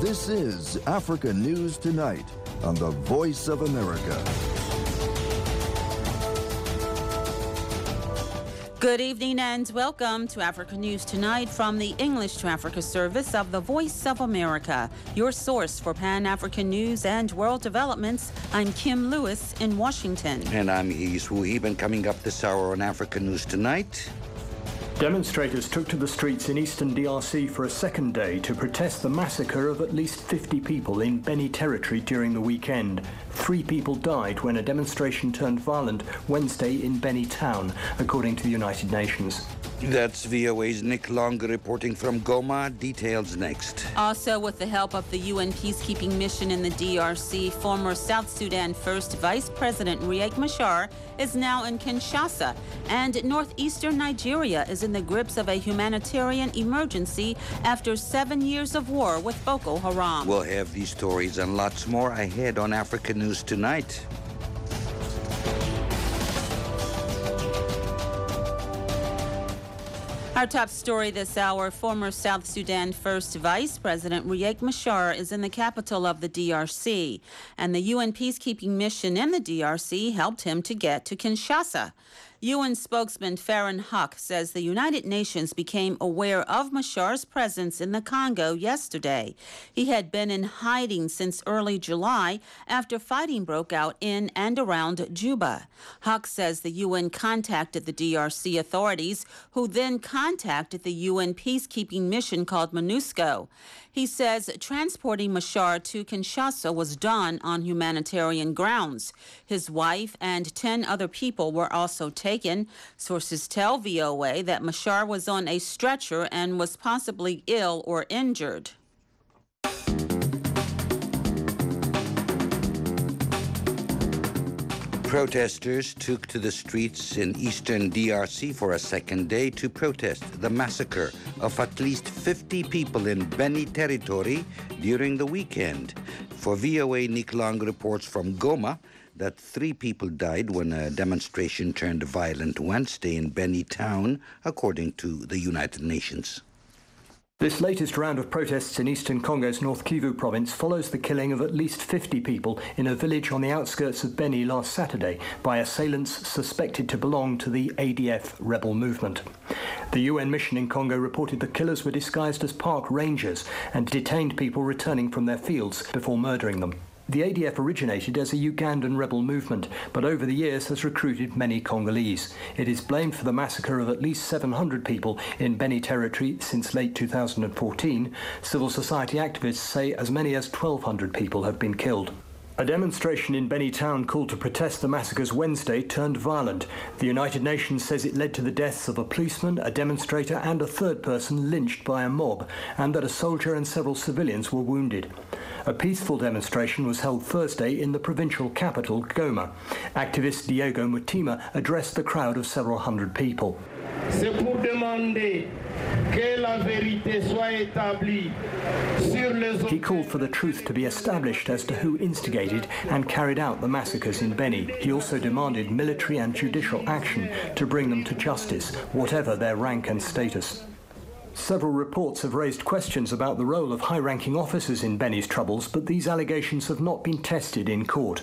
This is Africa News Tonight on the Voice of America. Good evening and welcome to Africa News Tonight from the English to Africa service of the Voice of America, your source for Pan-African news and world developments. I'm Kim Lewis in Washington. And I'm Yves Wu Eben. Coming up this hour on Africa News Tonight. Demonstrators took to the streets in eastern DRC for a second day to protest the massacre of at least 50 people in Beni territory during the weekend. 3 people died when a demonstration turned violent Wednesday in Beni town, according to the United Nations. That's VOA's Nick Long reporting from Goma. Details next. Also, with the help of the UN peacekeeping mission in the DRC, former South Sudan First Vice President Riek Machar is now in Kinshasa, and northeastern Nigeria is in the grips of a humanitarian emergency after 7 years of war with Boko Haram. We'll have these stories and lots more ahead on Africa News Tonight. Our top story this hour, former South Sudan First Vice President Riek Machar is in the capital of the DRC, and the UN peacekeeping mission in the DRC helped him to get to Kinshasa. UN spokesman Farhan Haq says the United Nations became aware of Machar's presence in the Congo yesterday. He had been in hiding since early July after fighting broke out in and around Juba. Haq says the UN contacted the DRC authorities, who then contacted the UN peacekeeping mission called MONUSCO. He says transporting Machar to Kinshasa was done on humanitarian grounds. His wife and 10 other people were also taken. Sources tell VOA that Machar was on a stretcher and was possibly ill or injured. Protesters took to the streets in eastern DRC for a second day to protest the massacre of at least 50 people in Beni territory during the weekend. For VOA, Nick Long reports from Goma that 3 people died when a demonstration turned violent Wednesday in Beni town, according to the United Nations. This latest round of protests in eastern Congo's North Kivu province follows the killing of at least 50 people in a village on the outskirts of Beni last Saturday by assailants suspected to belong to the ADF rebel movement. The UN mission in Congo reported the killers were disguised as park rangers and detained people returning from their fields before murdering them. The ADF originated as a Ugandan rebel movement, but over the years has recruited many Congolese. It is blamed for the massacre of at least 700 people in Beni territory since late 2014. Civil society activists say as many as 1,200 people have been killed. A demonstration in Beni town called to protest the massacres Wednesday turned violent. The United Nations says it led to the deaths of a policeman, a demonstrator and a third person lynched by a mob, and that a soldier and several civilians were wounded. A peaceful demonstration was held Thursday in the provincial capital, Goma. Activist Diego Mutima addressed the crowd of several hundred people. C'est pour demander que la vérité soit établie sur les... He called for the truth to be established as to who instigated and carried out the massacres in Beni. He also demanded military and judicial action to bring them to justice, whatever their rank and status. Several reports have raised questions about the role of high-ranking officers in Beni's troubles, but these allegations have not been tested in court.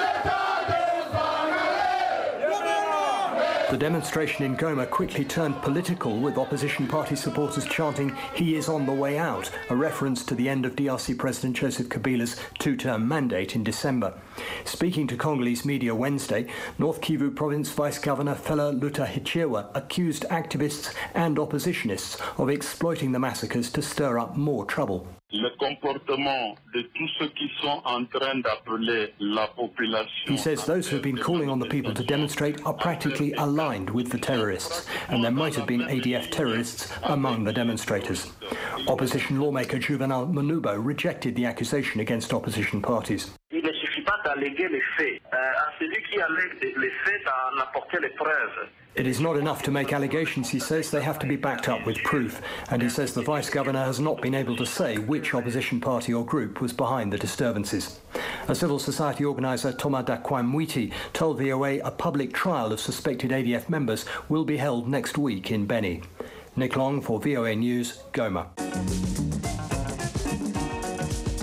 The demonstration in Goma quickly turned political, with opposition party supporters chanting, "He is on the way out," a reference to the end of DRC President Joseph Kabila's 2-term mandate in December. Speaking to Congolese media Wednesday, North Kivu Province Vice Governor Fela Lutahichewa accused activists and oppositionists of exploiting the massacres to stir up more trouble. Le comportement de tous ceux qui sont en train d'appeler la population. He says those who have been calling on the people to demonstrate are practically aligned with the terrorists, and there might have been ADF terrorists among the demonstrators. Opposition lawmaker Juvenal Manubo rejected the accusation against opposition parties. Il ne suffit pas d'alléguer les faits. À celui qui allègue les faits d'en apporter les preuves. It is not enough to make allegations, he says. They have to be backed up with proof. And he says the Vice-Governor has not been able to say which opposition party or group was behind the disturbances. A civil society organiser, Thomas Dakwamwiti, told VOA a public trial of suspected ADF members will be held next week in Beni. Nick Long for VOA News, Goma.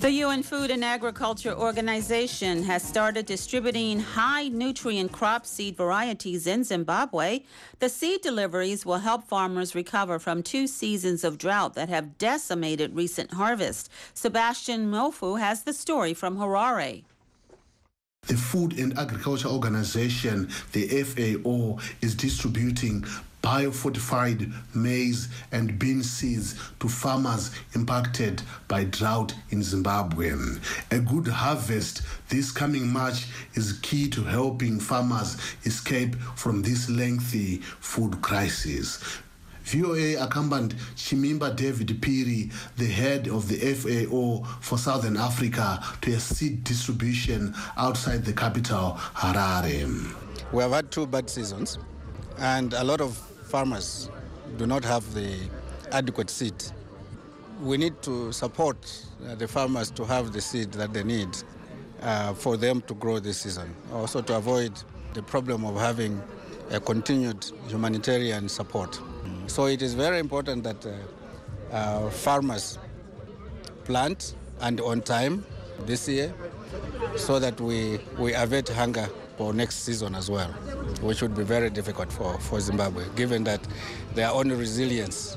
The UN Food and Agriculture Organization has started distributing high-nutrient crop seed varieties in Zimbabwe. The seed deliveries will help farmers recover from 2 seasons of drought that have decimated recent harvests. Sebastian Mofu has the story from Harare. The Food and Agriculture Organization, the FAO, is distributing biofortified maize and bean seeds to farmers impacted by drought in Zimbabwe. A good harvest this coming March is key to helping farmers escape from this lengthy food crisis. VOA accompanied Chimimba David Piri, the head of the FAO for Southern Africa, to a seed distribution outside the capital, Harare. We have had 2 bad seasons, and a lot of farmers do not have the adequate seed. We need to support the farmers to have the seed that they need for them to grow this season. Also to avoid the problem of having a continued humanitarian support. So it is very important that farmers plant and on time this year so that we avert hunger for next season as well, which would be very difficult for Zimbabwe, given that their own resilience,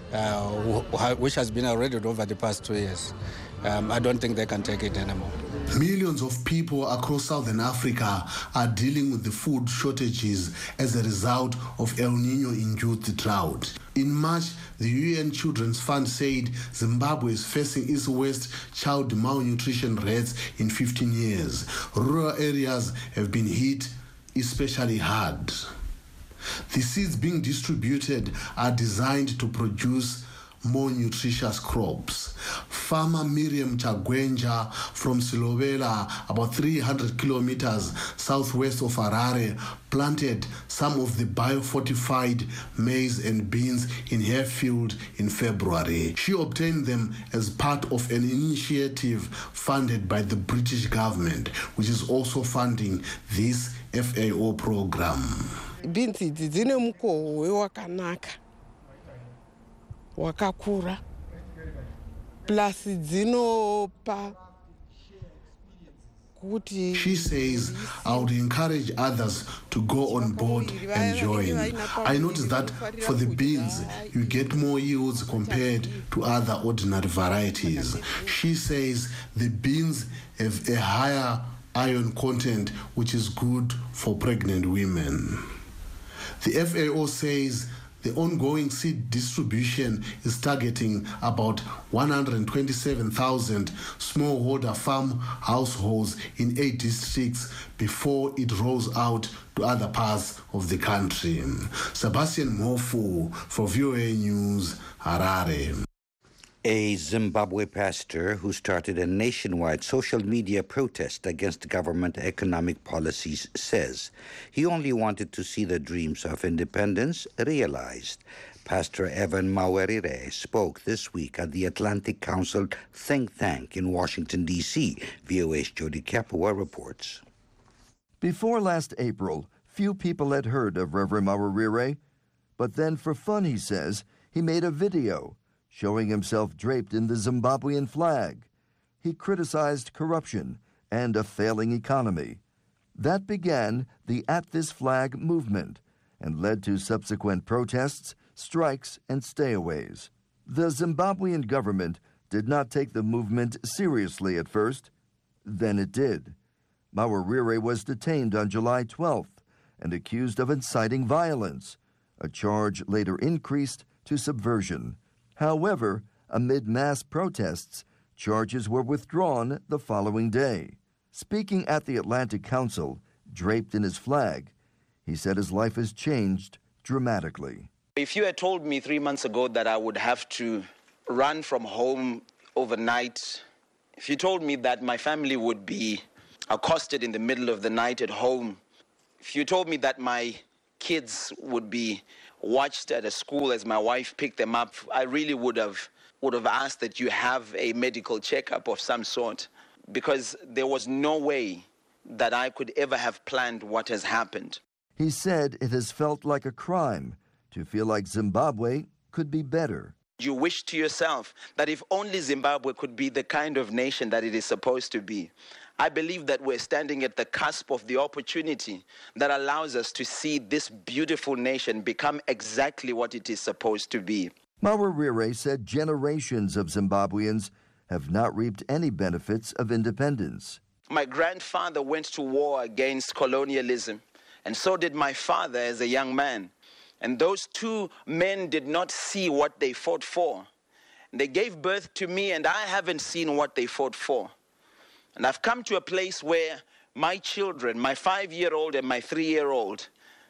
which has been eroded over the past 2 years, I don't think they can take it anymore. Millions of people across Southern Africa are dealing with the food shortages as a result of El Nino-induced drought. In March, the UN Children's Fund said Zimbabwe is facing its worst child malnutrition rates in 15 years. Rural areas have been hit especially hard. The seeds being distributed are designed to produce more nutritious crops. Farmer Miriam Chagwenja from Silovela, about 300 kilometers southwest of Harare, planted some of the biofortified maize and beans in her field in February. She obtained them as part of an initiative funded by the British government, which is also funding this FAO program. Beans dzine mukohwe wakanaka wakakura plus dzinopa. She says, I would encourage others to go on board and join. I noticed that for the beans, you get more yields compared to other ordinary varieties. She says the beans have a higher iron content, which is good for pregnant women. The FAO says the ongoing seed distribution is targeting about 127,000 smallholder farm households in 8 districts before it rolls out to other parts of the country. Sebastian Mofu for VOA News, Harare. A Zimbabwe pastor who started a nationwide social media protest against government economic policies says he only wanted to see the dreams of independence realized. Pastor Evan Mawerire spoke this week at the Atlantic Council think tank in Washington, D.C. VOA's Jody Kapua reports. Before last April, few people had heard of Reverend Mawerire, but then for fun, he says, he made a video showing himself draped in the Zimbabwean flag. He criticized corruption and a failing economy. That began the At This Flag movement and led to subsequent protests, strikes, and stayaways. The Zimbabwean government did not take the movement seriously at first. Then it did. Mawerire was detained on July 12th and accused of inciting violence, a charge later increased to subversion. However, amid mass protests, charges were withdrawn the following day. Speaking at the Atlantic Council, draped in his flag, he said his life has changed dramatically. If you had told me 3 months ago that I would have to run from home overnight, if you told me that my family would be accosted in the middle of the night at home, if you told me that my kids would be watched at a school as my wife picked them up, I really would have asked that you have a medical checkup of some sort, because there was no way that I could ever have planned what has happened. He said it has felt like a crime to feel like Zimbabwe could be better. You wish to yourself that if only Zimbabwe could be the kind of nation that it is supposed to be. I believe that we're standing at the cusp of the opportunity that allows us to see this beautiful nation become exactly what it is supposed to be. Mawarire said generations of Zimbabweans have not reaped any benefits of independence. My grandfather went to war against colonialism, and so did my father as a young man. And those two men did not see what they fought for. They gave birth to me, and I haven't seen what they fought for. And I've come to a place where my children, my 5-year-old and my 3-year-old,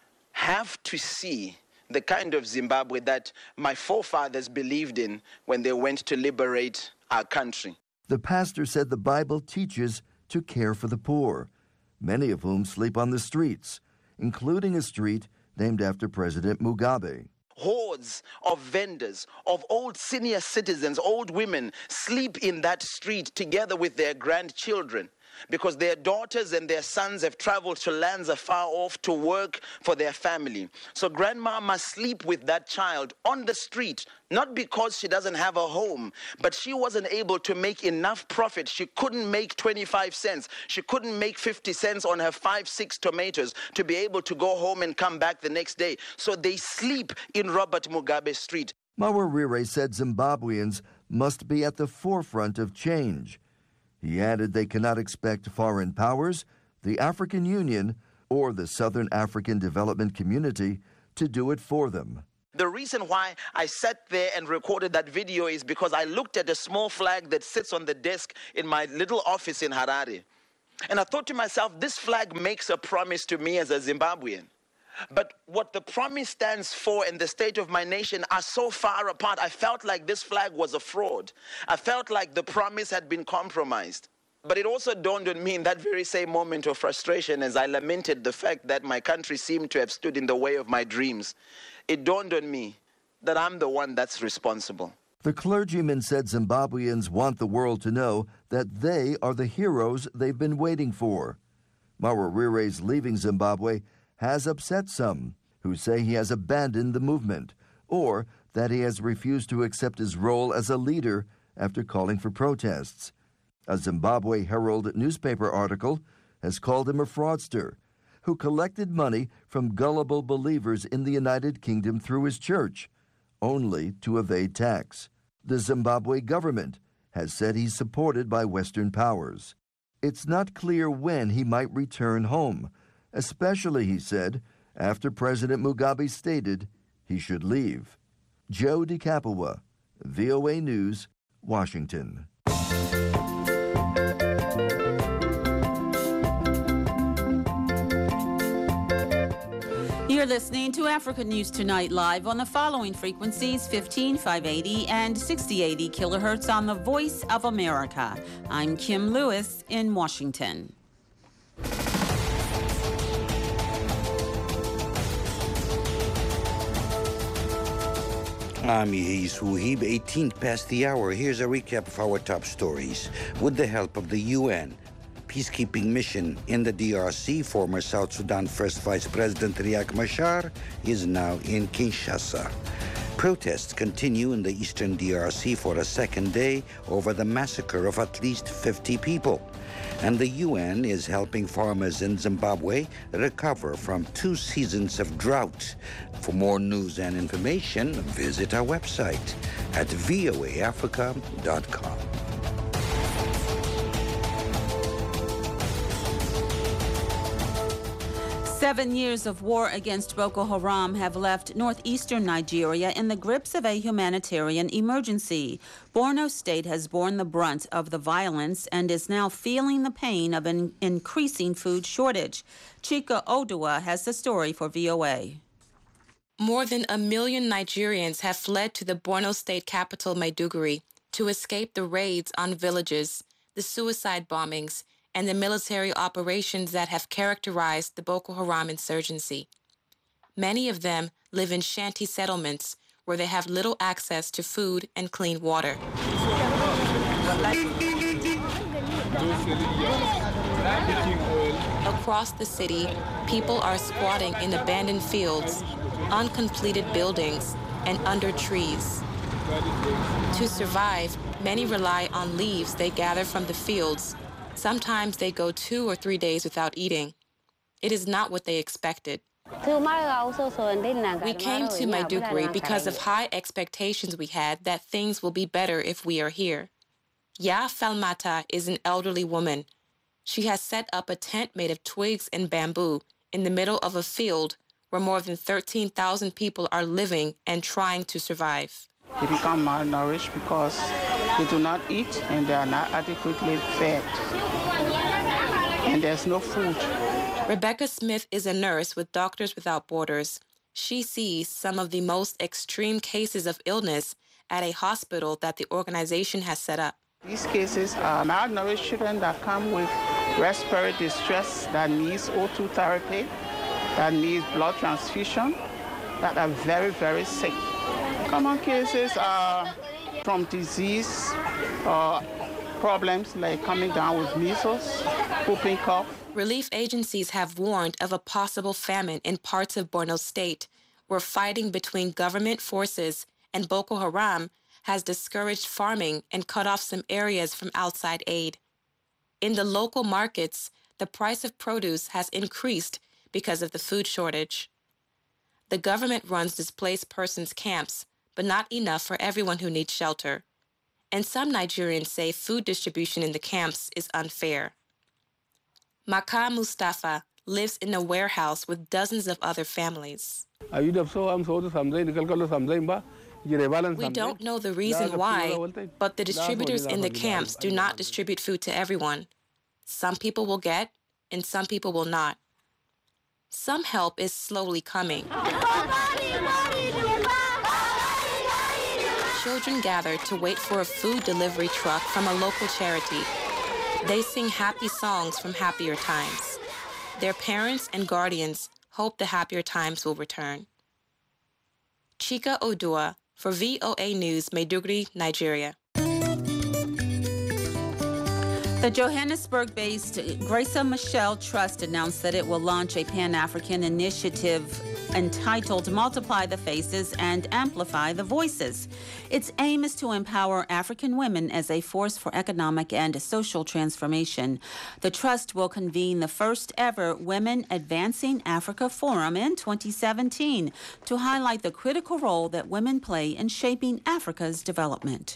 have to see the kind of Zimbabwe that my forefathers believed in when they went to liberate our country. The pastor said the Bible teaches to care for the poor, many of whom sleep on the streets, including a street named after President Mugabe. Hordes of vendors, of old senior citizens, old women, sleep in that street together with their grandchildren because their daughters and their sons have traveled to lands afar off to work for their family. So grandma must sleep with that child on the street, not because she doesn't have a home, but she wasn't able to make enough profit. She couldn't make 25 cents. She couldn't make 50 cents on her 5-6 tomatoes to be able to go home and come back the next day. So they sleep in Robert Mugabe Street. Mawarire said Zimbabweans must be at the forefront of change. He added they cannot expect foreign powers, the African Union, or the Southern African Development Community to do it for them. The reason why I sat there and recorded that video is because I looked at a small flag that sits on the desk in my little office in Harare. And I thought to myself, this flag makes a promise to me as a Zimbabwean. But what the promise stands for and the state of my nation are so far apart. I felt like this flag was a fraud. I felt like the promise had been compromised. But it also dawned on me in that very same moment of frustration as I lamented the fact that my country seemed to have stood in the way of my dreams. It dawned on me that I'm the one that's responsible. The clergyman said Zimbabweans want the world to know that they are the heroes they've been waiting for. Mawarire's leaving Zimbabwe has upset some, who say he has abandoned the movement, or that he has refused to accept his role as a leader after calling for protests. A Zimbabwe Herald newspaper article has called him a fraudster who collected money from gullible believers in the United Kingdom through his church, only to evade tax. The Zimbabwe government has said he's supported by Western powers. It's not clear when he might return home, especially, he said, after President Mugabe stated he should leave. Joe DeCapua, VOA News, Washington. You're listening to Africa News Tonight live on the following frequencies: 15,580 and 6080 kilohertz on the Voice of America. I'm Kim Lewis in Washington. I'm Yehi Suhib, 18 past the hour. Here's a recap of our top stories. With the help of the UN peacekeeping mission in the DRC, former South Sudan First Vice President Riek Machar is now in Kinshasa. Protests continue in the eastern DRC for a second day over the massacre of at least 50 people. And the UN is helping farmers in Zimbabwe recover from 2 seasons of drought. For more news and information, visit our website at voaafrica.com. 7 years of war against Boko Haram have left northeastern Nigeria in the grips of a humanitarian emergency. Borno State has borne the brunt of the violence and is now feeling the pain of an increasing food shortage. Chika Odua has the story for VOA. More than 1 million Nigerians have fled to the Borno State capital, Maiduguri, to escape the raids on villages, the suicide bombings, and the military operations that have characterized the Boko Haram insurgency. Many of them live in shanty settlements where they have little access to food and clean water. Across the city, people are squatting in abandoned fields, uncompleted buildings, and under trees. To survive, many rely on leaves they gather from the fields. Sometimes they go 2 or 3 days without eating. It is not what they expected. We came to Maiduguri because of high expectations we had that things will be better if we are here. Ya Falmata is an elderly woman. She has set up a tent made of twigs and bamboo in the middle of a field where more than 13,000 people are living and trying to survive. They become malnourished because they do not eat and they are not adequately fed. And there's no food. Rebecca Smith is a nurse with Doctors Without Borders. She sees some of the most extreme cases of illness at a hospital that the organization has set up. These cases are malnourished children that come with respiratory distress, that needs O2 therapy, that needs blood transfusion, that are very, very sick. Common cases are from disease or problems like coming down with measles, whooping cough. Relief agencies have warned of a possible famine in parts of Borno State, where fighting between government forces and Boko Haram has discouraged farming and cut off some areas from outside aid. In the local markets, the price of produce has increased because of the food shortage. The government runs displaced persons camps, but not enough for everyone who needs shelter. And some Nigerians say food distribution in the camps is unfair. Maka Mustafa lives in a warehouse with dozens of other families. We don't know the reason why, but the distributors in the camps do not distribute food to everyone. Some people will get, and some people will not. Some help is slowly coming. Children gather to wait for a food delivery truck from a local charity. They sing happy songs from happier times. Their parents and guardians hope the happier times will return. Chika Odua for VOA News, Maiduguri, Nigeria. The Johannesburg-based Graça Machel Trust announced that it will launch a Pan-African initiative entitled Multiply the Faces and Amplify the Voices. Its aim is to empower African women as a force for economic and social transformation. The trust will convene the first ever Women Advancing Africa Forum in 2017 to highlight the critical role that women play in shaping Africa's development.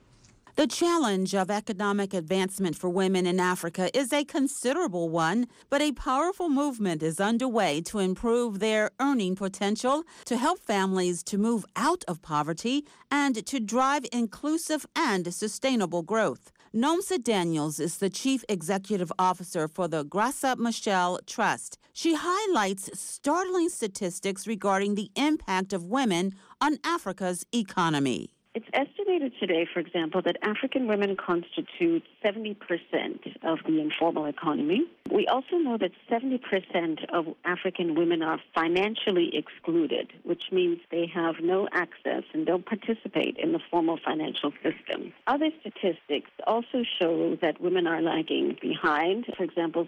The challenge of economic advancement for women in Africa is a considerable one, but a powerful movement is underway to improve their earning potential, to help families to move out of poverty, and to drive inclusive and sustainable growth. Nomsa Daniels is the Chief Executive Officer for the Graça Machel Trust. She highlights startling statistics regarding the impact of women on Africa's economy. It's estimated today, for example, that African women constitute 70% of the informal economy. We also know that 70% of African women are financially excluded, which means they have no access and don't participate in the formal financial system. Other statistics also show that women are lagging behind. For example,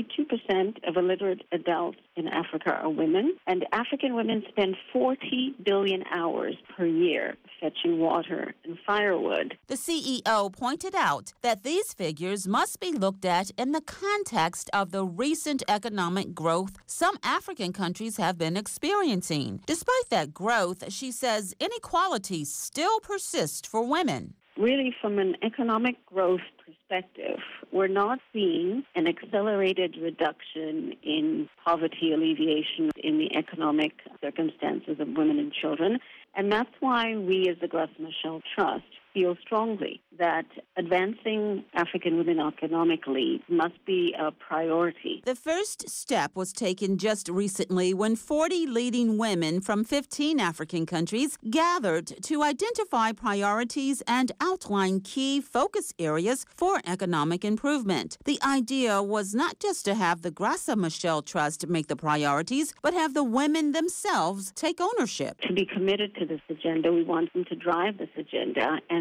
62% of illiterate adults in Africa are women, and African women spend 40 billion hours per year fetching water and firewood. The CEO pointed out that these figures must be looked at in the context of the recent economic growth some African countries have been experiencing. Despite that growth, she says inequalities still persist for women. Really, from an economic growth perspective, we're not seeing an accelerated reduction in poverty alleviation in the economic circumstances of women and children. And that's why we as the Graça Machel Trust feel strongly that advancing African women economically must be a priority. The first step was taken just recently when 40 leading women from 15 African countries gathered to identify priorities and outline key focus areas for economic improvement. The idea was not just to have the Graça Machel Trust make the priorities, but have the women themselves take ownership. To be committed to this agenda, we want them to drive this agenda and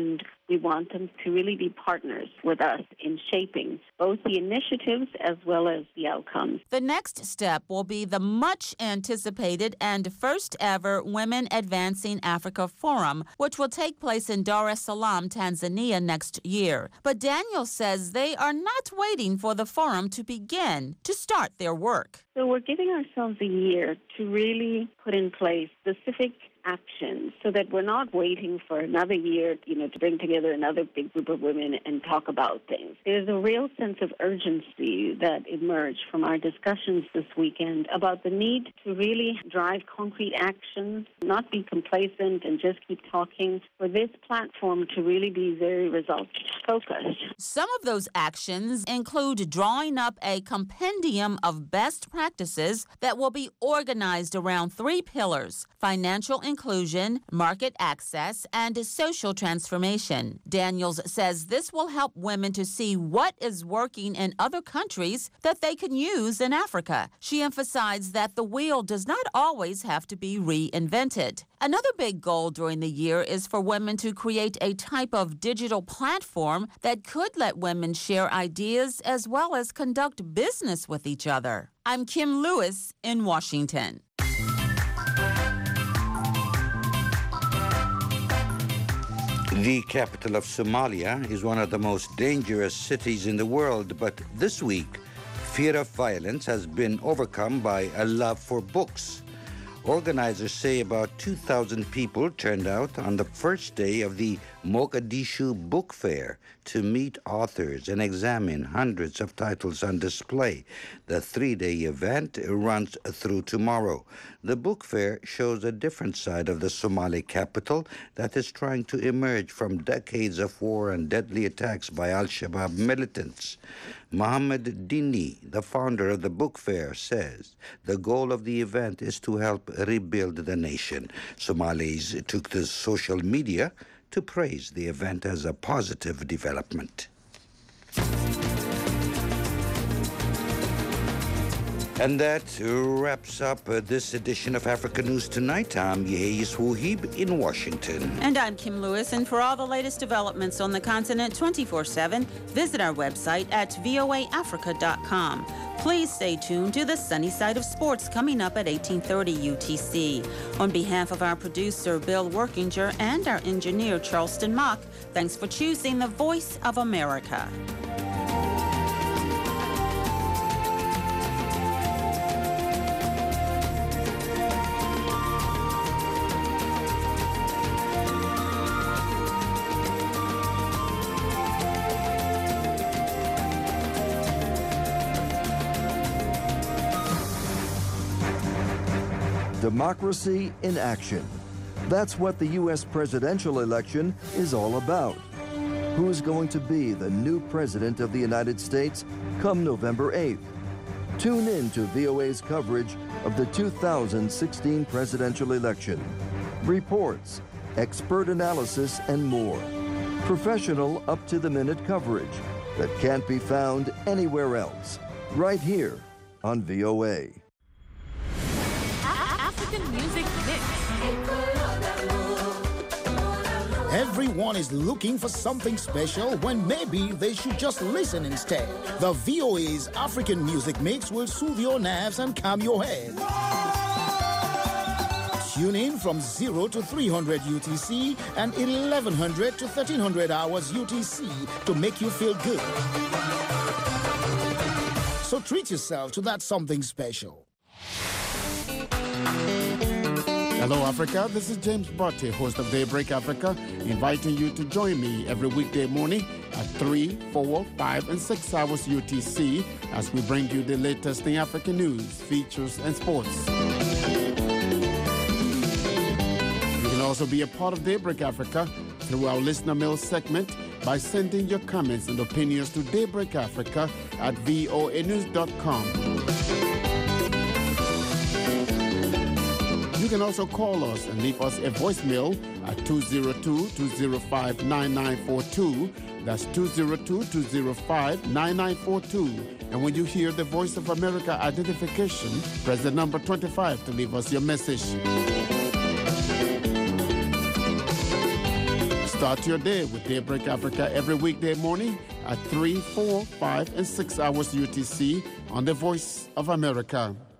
We want them to really be partners with us in shaping both the initiatives as well as the outcomes. The next step will be the much anticipated and first ever Women Advancing Africa Forum, which will take place in Dar es Salaam, Tanzania next year. But Daniel says they are not waiting for the forum to begin to start their work. So we're giving ourselves a year to really put in place specific actions so that we're not waiting for another year, to bring together another big group of women and talk about things. There's a real sense of urgency that emerged from our discussions this weekend about the need to really drive concrete action, not be complacent and just keep talking, for this platform to really be very results-focused. Some of those actions include drawing up a compendium of best practices that will be organized around 3 pillars: financial inclusion, market access, and social transformation. Daniels says this will help women to see what is working in other countries that they can use in Africa. She emphasized that the wheel does not always have to be reinvented. Another big goal during the year is for women to create a type of digital platform that could let women share ideas as well as conduct business with each other. I'm Kim Lewis in Washington. The capital of Somalia is one of the most dangerous cities in the world, but this week, fear of violence has been overcome by a love for books. Organizers say about 2,000 people turned out on the first day of the Mogadishu Book Fair to meet authors and examine hundreds of titles on display. The 3-day event runs through tomorrow. The book fair shows a different side of the Somali capital that is trying to emerge from decades of war and deadly attacks by Al-Shabaab militants. Mohammed Dini, the founder of the book fair, says the goal of the event is to help rebuild the nation. Somalis took to social media to praise the event as a positive development. And that wraps up this edition of Africa News Tonight. I'm Yehiz Wuhib in Washington. And I'm Kim Lewis. And for all the latest developments on the continent 24/7, visit our website at voaafrica.com. Please stay tuned to the Sunny Side of Sports coming up at 18:30 UTC. On behalf of our producer, Bill Workinger, and our engineer, Charleston Mock, thanks for choosing the Voice of America. Democracy in action. That's what the U.S. presidential election is all about. Who's going to be the new president of the United States come November 8th? Tune in to VOA's coverage of the 2016 presidential election. Reports, expert analysis, and more. Professional, up-to-the-minute coverage that can't be found anywhere else. Right here on VOA. Music Mix. Everyone is looking for something special when maybe they should just listen instead. The VOA's African Music Mix will soothe your nerves and calm your head. Tune in from 0 to 300 UTC and 1100 to 1300 hours UTC to make you feel good. So treat yourself to that something special. Hello, Africa. This is James Barty, host of Daybreak Africa, inviting you to join me every weekday morning at 3, 4, 5, and 6 hours UTC as we bring you the latest in African news, features, and sports. You can also be a part of Daybreak Africa through our listener mail segment by sending your comments and opinions to Daybreak Africa at voanews.com. You can also call us and leave us a voicemail at 202-205-9942. That's 202-205-9942. And when you hear the Voice of America identification, press the number 25 to leave us your message. Start your day with Daybreak Africa every weekday morning at 3, 4, 5, and 6 hours UTC on the Voice of America.